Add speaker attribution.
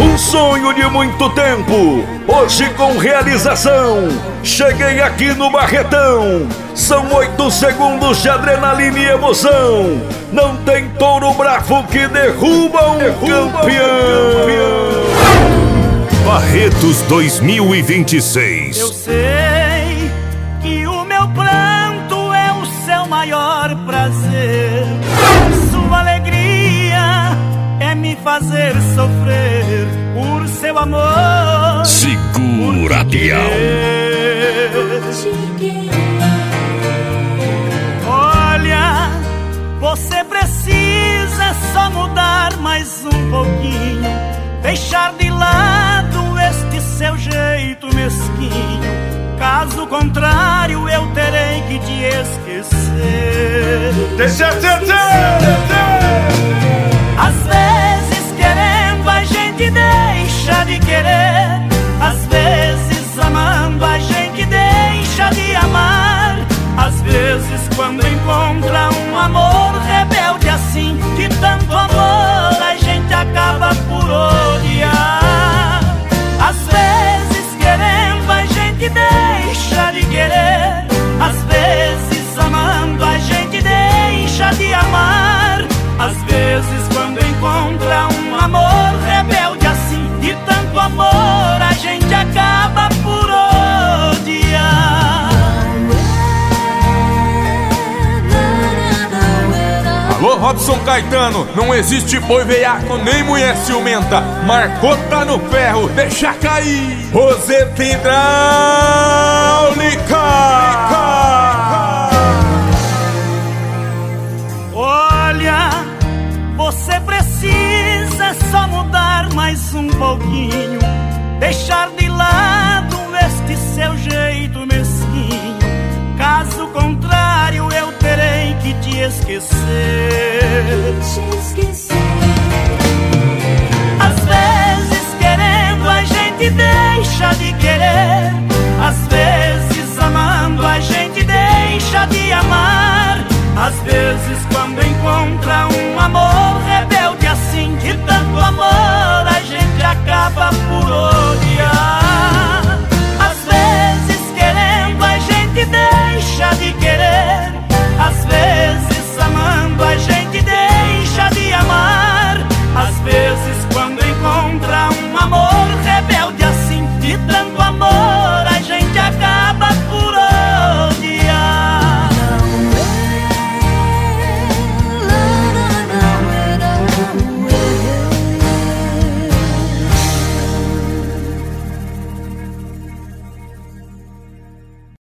Speaker 1: Um sonho de muito tempo, hoje com realização. Cheguei aqui no Barretão. São 8 segundos de adrenalina e emoção. Não tem touro bravo que derruba um campeão.
Speaker 2: Barretos 2026.
Speaker 3: Eu sei que o meu pranto é o seu maior prazer. Sua alegria é me fazer sofrer por seu amor.
Speaker 2: Segura, peão.
Speaker 3: Olha, você precisa só mudar mais um pouquinho, deixar de lado este seu jeito mesquinho. Caso contrário, eu terei que te esquecer. Às vezes querendo a gente deixa de querer, às vezes amando a gente deixa de amar. Às vezes quando encontra um amor rebelde assim, de tanto amor a gente acaba por odiar. Às vezes querendo a gente deixa de querer, às vezes amando a gente deixa de amar. Às vezes quando encontra um amor rebelde assim, de tanto amor a gente acaba por odiar.
Speaker 4: Alô, Robson Caetano, não existe boi veiaco nem mulher ciumenta. Marcou, tá no ferro, deixa cair. Roseta hidráulica.
Speaker 3: Olha, você precisa só mudar mais um pouquinho, deixar de lado este seu jeito mesquinho. Caso contrário, eu terei que te esquecer. Às vezes querendo a gente deixa de querer, às vezes amando a gente deixa de amar. Às vezes quando encontra